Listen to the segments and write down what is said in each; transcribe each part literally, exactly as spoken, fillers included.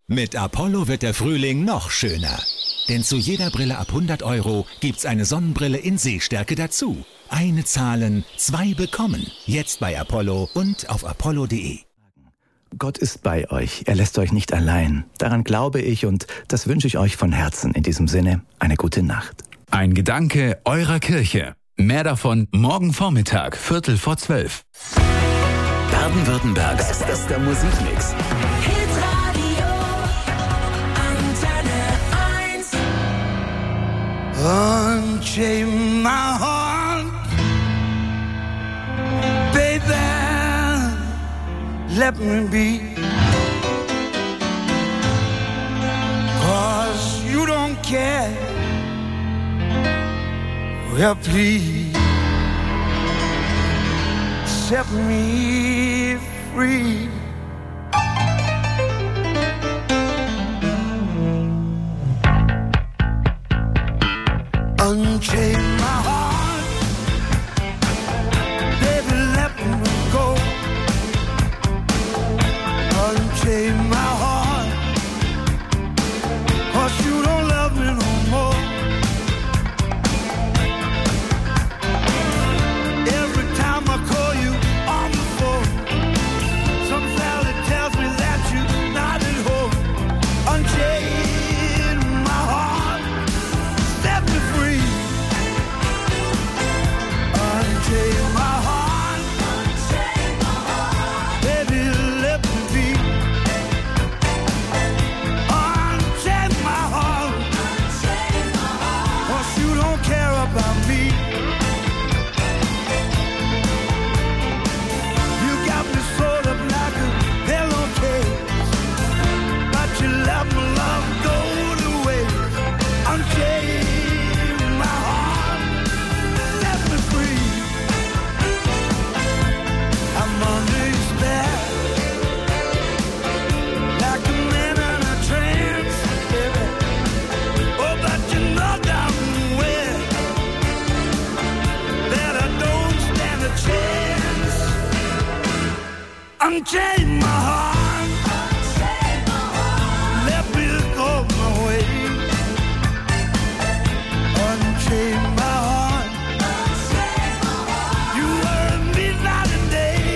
Mit Apollo wird der Frühling noch schöner. Denn zu jeder Brille ab hundert Euro gibt's eine Sonnenbrille in Sehstärke dazu. Eine zahlen, zwei bekommen. Jetzt bei Apollo und auf apollo punkt de. Gott ist bei euch. Er lässt euch nicht allein. Daran glaube ich und das wünsche ich euch von Herzen. In diesem Sinne, eine gute Nacht. Ein Gedanke eurer Kirche. Mehr davon morgen Vormittag, Viertel vor zwölf. Baden-Württembergs bester Musikmix. Unchain my heart, baby, let me be, 'cause you don't care, well please, set me free. Unchain my heart, baby, let me go. Unchain my heart, 'cause you don't love me no more. Every time I call you on the phone, some valley tells me that you're not at home. Unchain my heart, set me free. Unchain my heart, unchain my heart, baby, let me be. Unchain my heart, unchain my heart, 'cause you don't care about me. You got me sewed up like a pillowcase, but you let my love go to waste. Unchain my heart, set me free. I'm under your spell, like a man in a trance, baby. Oh, but you know damn well that I don't stand a chance. Unchain my heart, unchain my heart, let me go my way. Unchain my heart, unchain my heart, you were me night and day.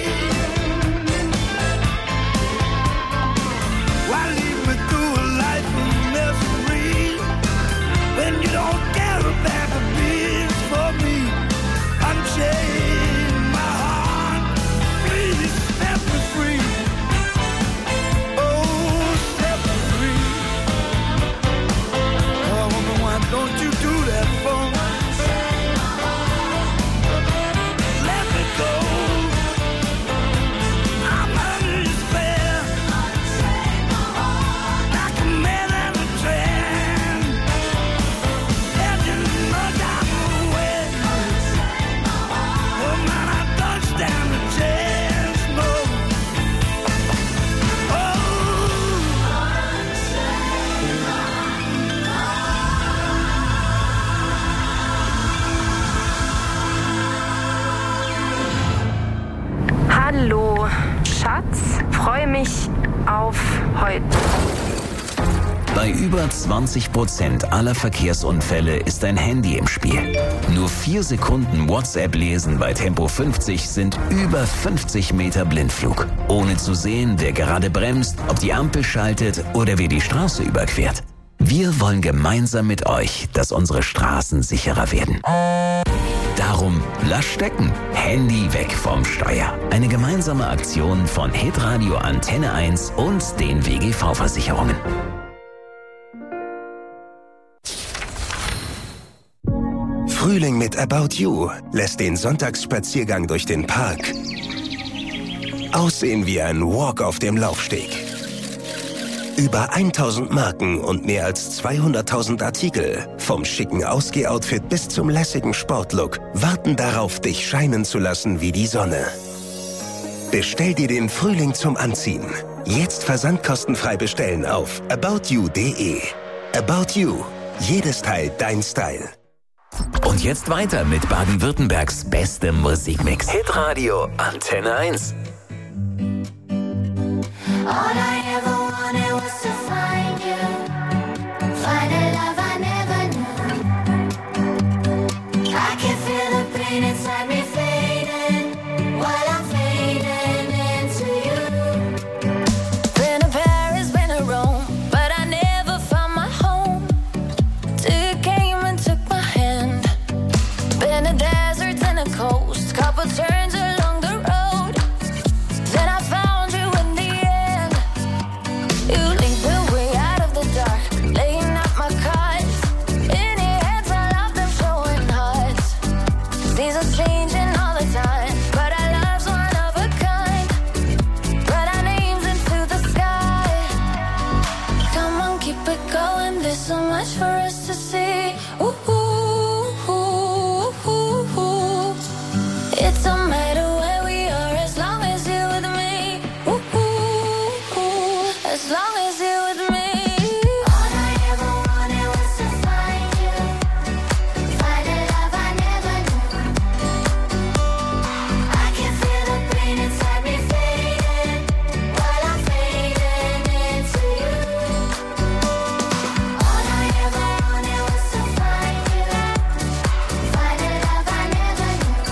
Why lead me through a life of misery when you don't care about the beats for me? Unchain my heart, please set me free. Oh, set me free. Oh, woman, why don't you do that for me? Let me go. I'm under your spell, like a man in a trance. And you know damn well, oh man, I don't stand a chance, no. Oh, Hallo, Schatz. Freue mich auf heute. Bei über zwanzig Prozent aller Verkehrsunfälle ist ein Handy im Spiel. Nur vier Sekunden WhatsApp lesen bei Tempo fünfzig sind über fünfzig Meter Blindflug. Ohne zu sehen, wer gerade bremst, ob die Ampel schaltet oder wer die Straße überquert. Wir wollen gemeinsam mit euch, dass unsere Straßen sicherer werden. Darum, lass stecken. Handy weg vom Steuer. Eine gemeinsame Aktion von Hitradio Antenne eins und den W G V-Versicherungen. Frühling mit About You lässt den Sonntagsspaziergang durch den Park aussehen wie ein Walk auf dem Laufsteg. Über tausend Marken und mehr als zweihunderttausend Artikel, vom schicken Ausgeh-Outfit bis zum lässigen Sportlook, warten darauf, dich scheinen zu lassen wie die Sonne. Bestell dir den Frühling zum Anziehen. Jetzt versandkostenfrei bestellen auf about you punkt de. About You. Jedes Teil dein Style. Und jetzt weiter mit Baden-Württembergs bestem Musikmix. Hitradio Antenne eins. All I ever wanted was to find so much for us to see. Ooh, ooh, ooh, ooh, ooh. It don't matter where we are as long as you're with me. Ooh, ooh, ooh. As long as you're with me. All I ever wanted was to find you, find a love I never knew. I can feel the pain inside me fading while I'm fading into you. All I ever wanted was to find you, find a love I never knew.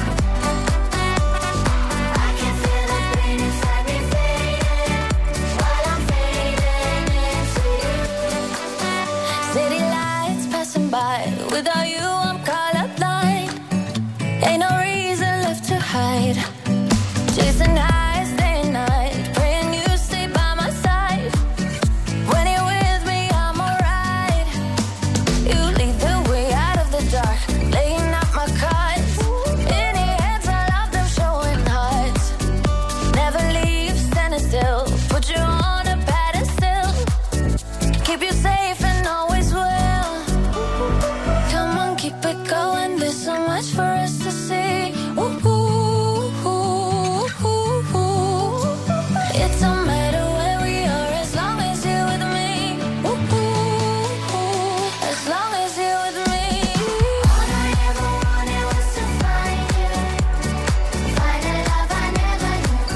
I can feel the pain inside me fading while I'm fading into you. City lights passing by, without you I'm colorblind. Ain't no reason left to hide. Chasing highs day and night, praying you stay by my side. When you're with me, I'm alright. You lead the way out of the dark, laying out my cards. In your hands, I love them showing hearts. Never leave, standing still. Put you on a pedestal. Keep you safe and always will. Come on, keep it going. There's so much for us to see. Ooh, ooh, ooh, ooh, ooh. It don't matter where we are as long as you're with me. Ooh, ooh, ooh. As long as you're with me. All I ever wanted was to find you, find a love I never knew.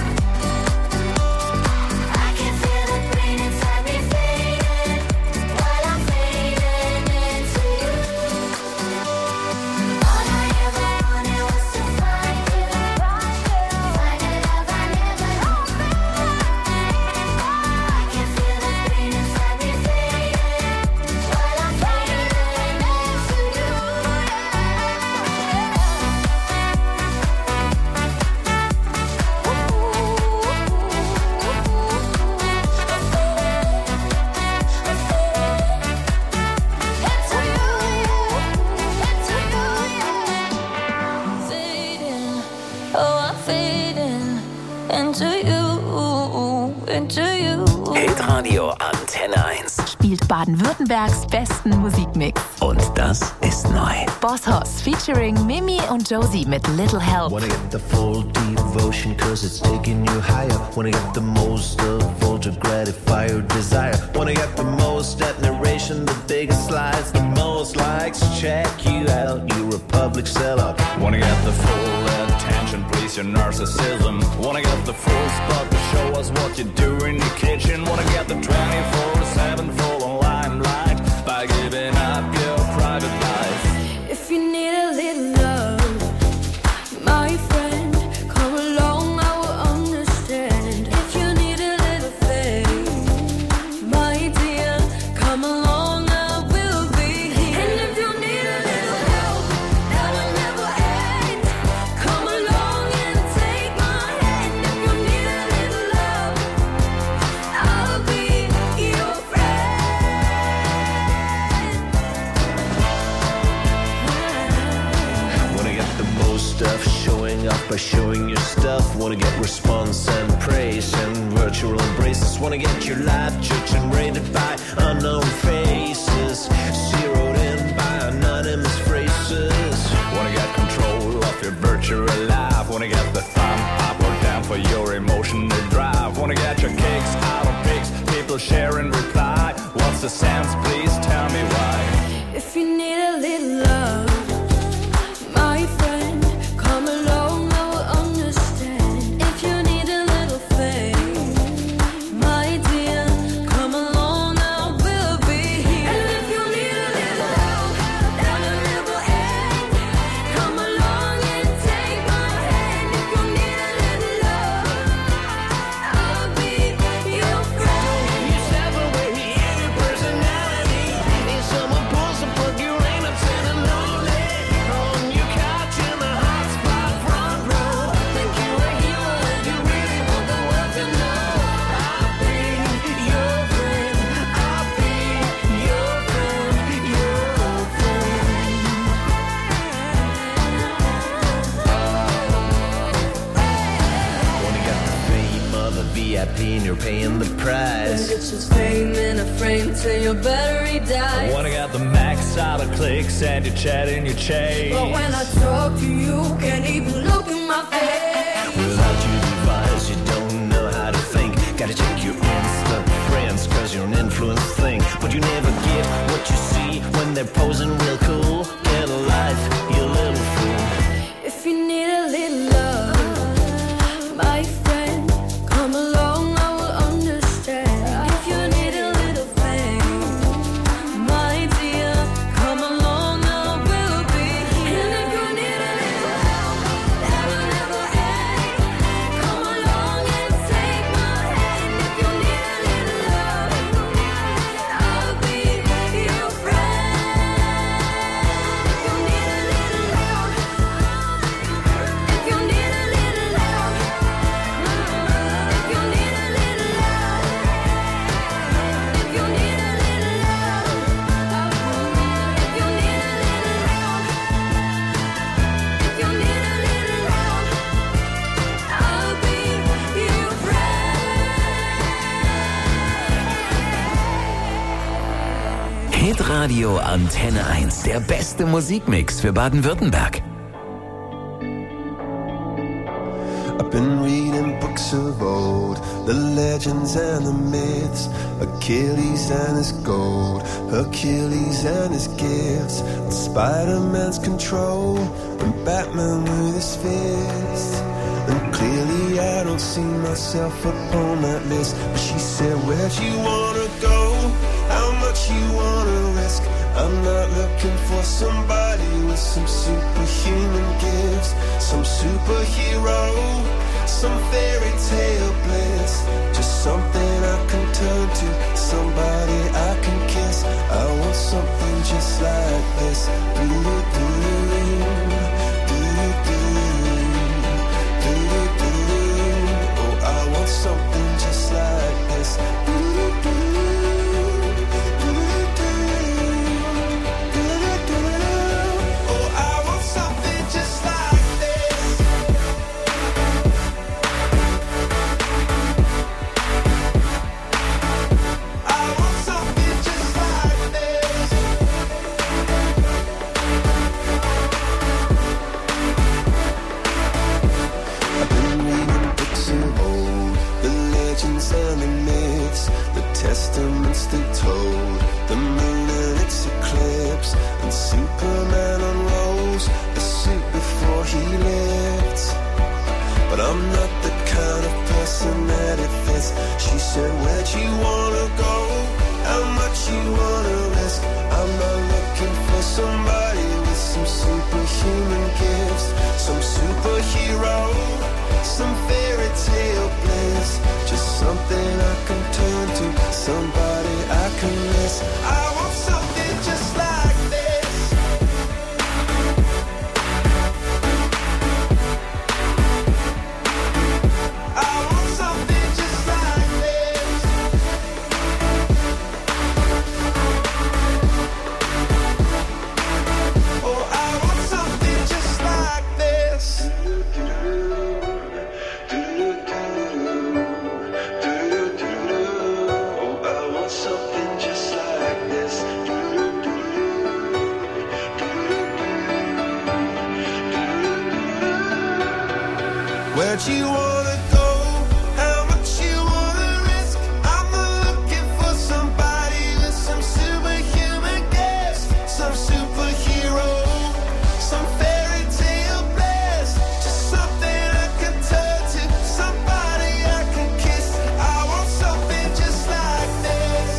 I can feel the pain inside me fading while I'm fading into you. All I ever wanted was to find you, find a love I never knew. I can feel the pain inside me fading while I'm fading into you. Fading, oh I'm fading into you, into you. Hitradio Antenne eins. Spielt Baden-Württembergs besten Musikmix. Und das ist neu. Boss Hoss featuring Mimi und Josie mit Little Help. Wanna get the full devotion cause it's taking you higher. Wanna get the most of all to gratify your desire. Wanna get the most admiration, the biggest slides, the most likes. Check you out, you a public sellout. Wanna get the full attention, please your narcissism. Wanna get the full spot to show us what you do in the kitchen. Wanna get the twenty-four seven full on limelight by giving up your private life. If you need a little love, my friend, come along, I will understand. If you need a little faith, my dear, come along, I will be here. And if you need a little help, that will never end. Come along and take my hand. If you need a little love, I'll be your friend. Wanna get the most of showing up by showing your stuff. Wanna get response and praise and virtual embraces. Wanna get your life judged and rated by unknown faces, zeroed in by anonymous phrases. Wanna get control of your virtual life. Wanna get the thumb up or down for your emotional drive. Wanna get your kicks out of pics, people share and reply. What's the sense? Please tell me why. If you need a little love, my friend, come along, I will understand. If you need a little faith, my dear, come along, till your battery dies. I wanna get the max out of clicks and your chat in your chase. But when I talk to you, can't even look in my face. Without your device, you don't know how to think. Gotta check your Insta friends, cause you're an influence thing. But you never get what you see when they're posing real cool. Get a life, you little fool. If you need a little love, my friend, come along, I will understand. If you need a little fame, my dear, come along, I will be. And if you need a little help, that will never end. Come along and take my hand. If you need a little love, I'll be your friend. If you need a little help, if you need a little love, if you need a little love, if you need a little love, if you need a little help, if you need a little love, I'll be your friend. Hitradio Antenne eins, der beste Musikmix für Baden-Württemberg. I've been reading books of old, the legends and the myths, Achilles and his gold, Hercules and his gifts, and Spider-Man's control, and Batman with his fists. And clearly I don't see myself upon that list. But she said, where'd you wanna go? How much you wanna risk? I'm not looking for somebody with some superhuman gifts, some superhero, some fairy tale bliss. Just something I can turn to, somebody I can kiss. I want something just like this. Do-do-do-do, do-do-do, do-do-do. Oh, I want something just like this. Do-do-do. And the myths, the testaments they told, the moon and its eclipse, and Superman unrolls the suit before he lived. But I'm not the kind of person that it fits. She said, where'd you wanna go? How much you wanna risk? I'm not looking for somebody with some superhuman gifts, some superhero, some fairy tale bliss. Just something I can turn to, somebody I can miss. I want something just like this. I want something just like this. Oh, I want something just like this. Where'd you wanna go? How much you wanna risk? I'm not looking for somebody with some superhuman gifts, some superhero, some fairy tale bliss. Just something I can turn to, somebody I can kiss. I want something just like this.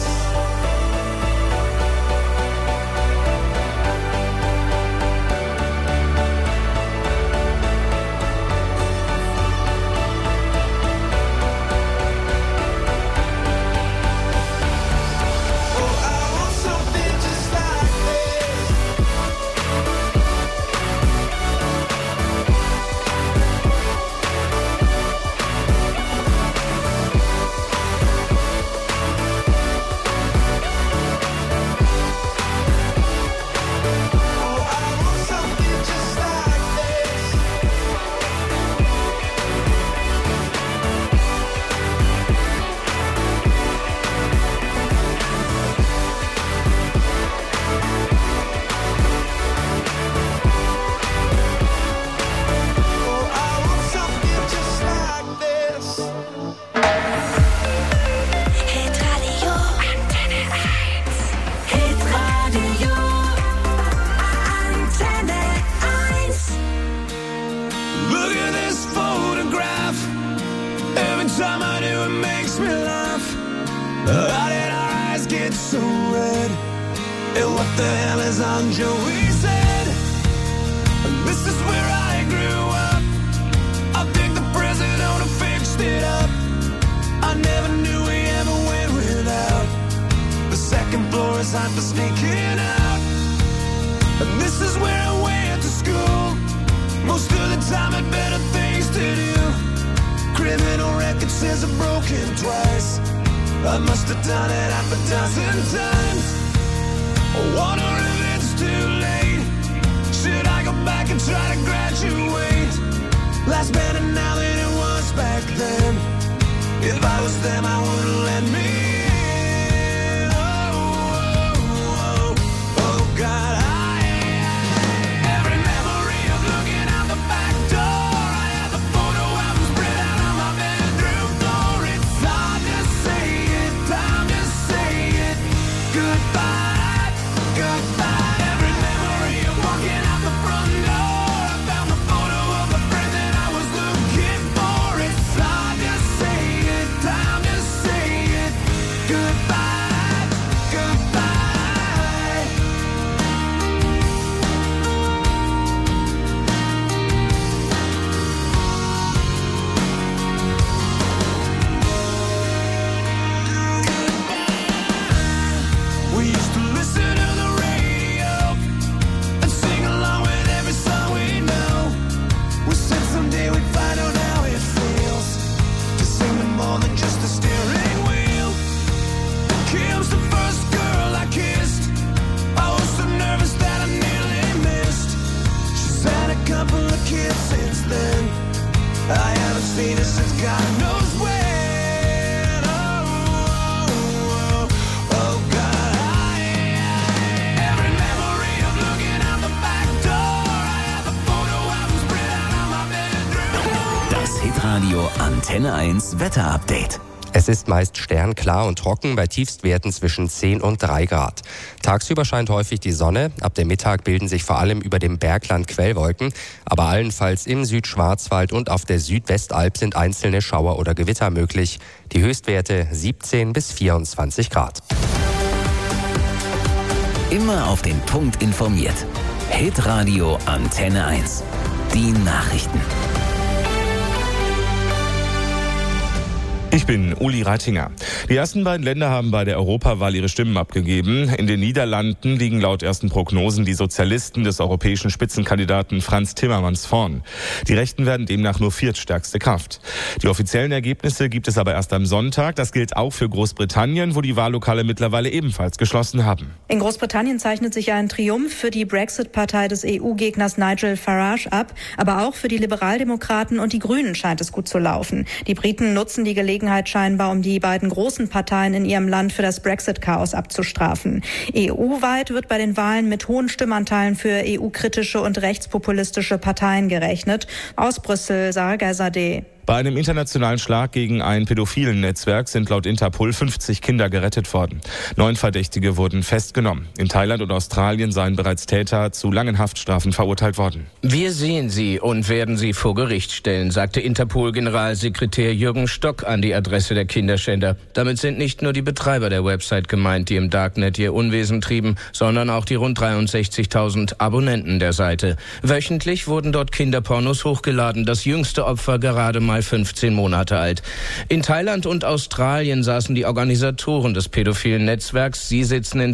the hell is on Joey's head? This is where I grew up. I think the present owner fixed it up. I never knew we ever went without. The second floor is hot for sneaking out. And this is where I went to school. Most of the time had better things to do. Criminal record says I've broken twice. I must have done it half a dozen times. I wonder if it's too late. Should I go back and try to graduate? Life's better now than it was back then. If I was them, I wouldn't let me in. Oh, oh, oh, oh God. Hitradio Antenne eins Wetterupdate. Es ist meist sternklar und trocken bei Tiefstwerten zwischen zehn und drei Grad. Tagsüber scheint häufig die Sonne. Ab dem Mittag bilden sich vor allem über dem Bergland Quellwolken. Aber allenfalls im Südschwarzwald und auf der Südwestalb sind einzelne Schauer oder Gewitter möglich. Die Höchstwerte siebzehn bis vierundzwanzig Grad. Immer auf den Punkt informiert. Hitradio Antenne eins. Die Nachrichten. Ich bin Uli Reitinger. Die ersten beiden Länder haben bei der Europawahl ihre Stimmen abgegeben. In den Niederlanden liegen laut ersten Prognosen die Sozialisten des europäischen Spitzenkandidaten Frans Timmermans vorn. Die Rechten werden demnach nur viertstärkste Kraft. Die offiziellen Ergebnisse gibt es aber erst am Sonntag. Das gilt auch für Großbritannien, wo die Wahllokale mittlerweile ebenfalls geschlossen haben. In Großbritannien zeichnet sich ein Triumph für die Brexit-Partei des E U-Gegners Nigel Farage ab. Aber auch für die Liberaldemokraten und die Grünen scheint es gut zu laufen. Die Briten nutzen die Gelegenheit scheinbar, um die beiden großen Parteien in ihrem Land für das Brexit-Chaos abzustrafen. E U-weit wird bei den Wahlen mit hohen Stimmanteilen für E U-kritische und rechtspopulistische Parteien gerechnet. Aus Brüssel, Sarah Geisadeh. Bei einem internationalen Schlag gegen ein pädophilen Netzwerk sind laut Interpol fünfzig Kinder gerettet worden. Neun Verdächtige wurden festgenommen. In Thailand und Australien seien bereits Täter zu langen Haftstrafen verurteilt worden. Wir sehen sie und werden sie vor Gericht stellen, sagte Interpol-Generalsekretär Jürgen Stock an die Adresse der Kinderschänder. Damit sind nicht nur die Betreiber der Website gemeint, die im Darknet ihr Unwesen trieben, sondern auch die rund dreiundsechzigtausend Abonnenten der Seite. Wöchentlich wurden dort Kinderpornos hochgeladen, das jüngste Opfer gerade mal fünfzehn Monate alt. In Thailand und Australien saßen die Organisatoren des pädophilen Netzwerks. Sie sitzen in